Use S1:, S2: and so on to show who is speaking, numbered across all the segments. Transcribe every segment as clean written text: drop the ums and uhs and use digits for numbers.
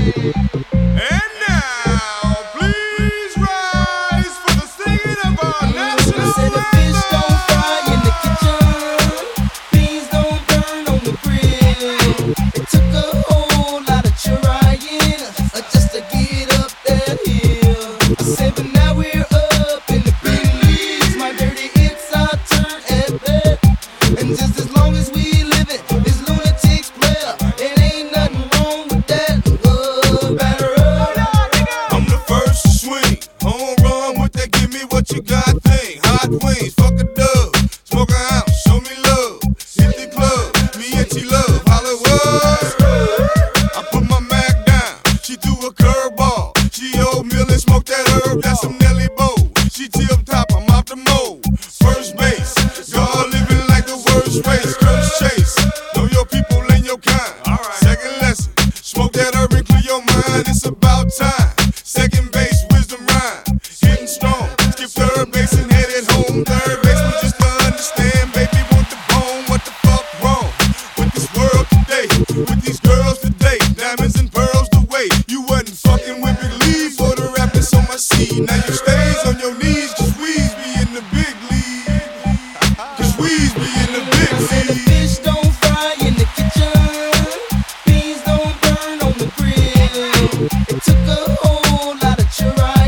S1: And now, please rise for the singing of our national
S2: Said the fish don't fry in the kitchen, beans don't burn on the grill. It took a whole lot of trying just to get up that hill. I said, but now we're up in the big leagues. My dirty hits our turn at bat, and just as long as we live it, this lunatics player, it ain't nothing wrong with that. Batter up.
S1: I'm the first to swing, home run with that give me what you got thing. Hot wings, fuck a dub, smoke a ounce, show me love. Hit the club, me and she love Hollywood. I put my Mac down, she threw a curveball. She oatmeal and smoked that herb, that's some Nelly Bow. She tip top, I'm out the mold. First base, God living like the worst race. Curse chase, know your people and your kind. Second lesson, smoke that herb and clear your mind. It's about time. Second base, wisdom rhyme. Hitting strong, skip third base and headed home. Third base was just to understand, baby, want the bone. What the fuck wrong with this world today? With these girls today, diamonds and pearls the way. You wasn't fucking with Big Lee for the rappers on my seat. Now you stays on your knees, cause we's be in the big league. Cause we's be in the big
S2: Said the
S1: league.
S2: fish don't fry in the kitchen, beans don't burn on the grill. It took a whole lot of trying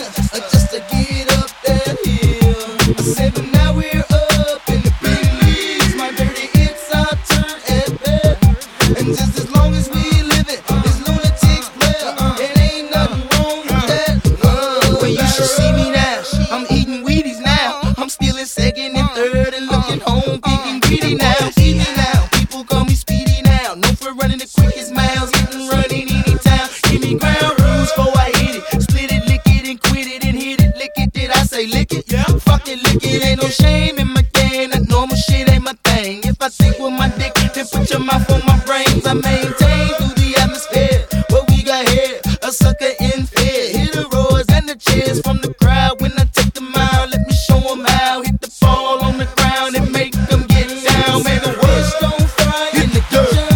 S2: just to get up that hill. I said, but now we're up in the big leagues. My dirty hits our turn at bat, and just as long as we live it, this lunatics player, it ain't nothing wrong with that. Well, you should see me now. I'm eating Wheaties now. I'm stealing second and third and looking home, getting greedy now. See me now, people call me Speedy now. Known for running the quickest miles, hitting running anytime. Give me ground rules before I hit it. Split it, lick it, and quit it, and hit it, lick it. Did I say lick it? Yeah. Fuck it, lick it. Ain't no shame in my game. That normal shit ain't my thing. If I think with my dick, then put your mouth on my brains. I maintain through the atmosphere. What we got here, a sucker in fear. Hear the roars and the cheers from the crowd when I take the mile. Let me show 'em how. Hit the ball on the ground and make them get down. Make the worst don't fry in the kitchen,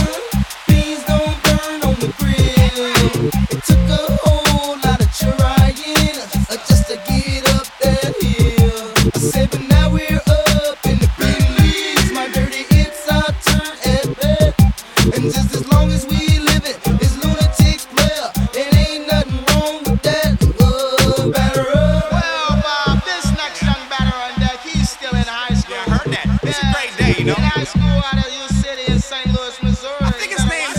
S2: beans don't burn on the grill. It took a whole lot of trying just to get up that hill. I said, but now we're up in the big leagues. My dirty hits our turn at bat, and just as long as we live it, this lunatics player, it ain't nothing wrong with that. Batter up.
S3: Well, Bob, this next young batter on deck, he's still in high school.
S4: Yeah, I heard that. It's a great day, you know.
S3: In high school out of U City in St. Louis, Missouri.
S4: I think his name's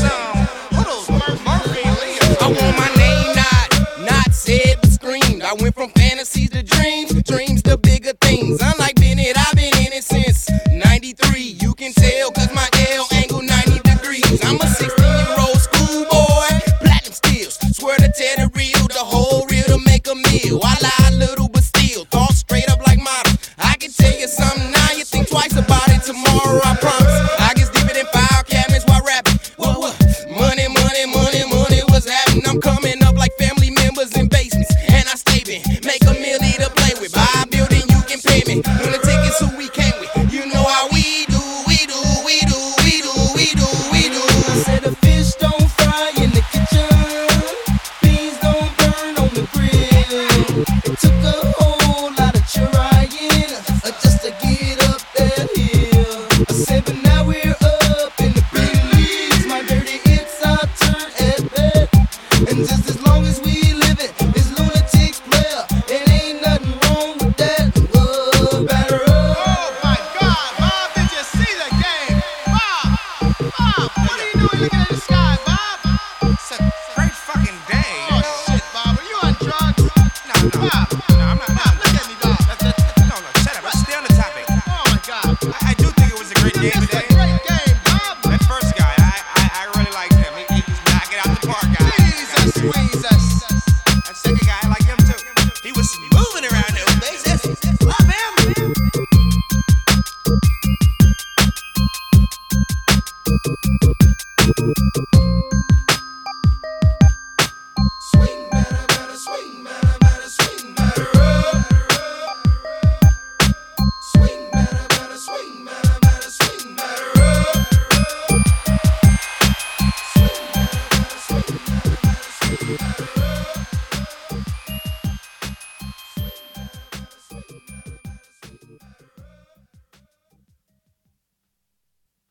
S4: Murphy Lee.
S5: I want my name not said but screamed. I went from fantasies to dreams, dreams to bigger things. Unlike Bennett, I've been in it since 93. You can tell cause my L angle 90 degrees. I'm a 16-year-old schoolboy, platinum steals. Swear to tear the real, the whole real to make a meal. I lie a little but still, thought straight up like models. I can tell you something now, you think twice about it tomorrow, I promise. I get deeper than file cabinets while rapping. What? Money, money, money, money, what's happening? I'm coming up like family members in basements, and I stay in. Make a milli to play with. Buy a building, you can pay me. When the tickets who we came with, you know how we do, we do, we do, we do, we do, we do.
S2: I said the fish don't fry in the kitchen, beans don't burn on the grill. It took a whole lot of trying just to get up that hill. I said, but now we're up in the big leagues. My dirty hits our turn at bat, and just as long as we live it, this lunatics player, it ain't nothing wrong with that. Batter up.
S3: Oh my God, Bob, did you see the game? Bob, what are you doing looking at the sky, Bob?
S4: It's a great fucking day.
S3: Oh shit, Bob, are you on drugs?
S4: No,
S3: Bob,
S4: I'm not.
S3: Bob, look at me, Bob.
S4: No, shut up. Let's stay on the topic.
S3: Oh my God.
S4: I do think it was a great game
S3: It's a
S4: today.
S3: great game, Bob.
S4: That first guy, I really liked him. He's knocking out the park, guy.
S3: Jesus, squeezes.
S4: That second guy, I like him too. He was moving around those bases. Love him.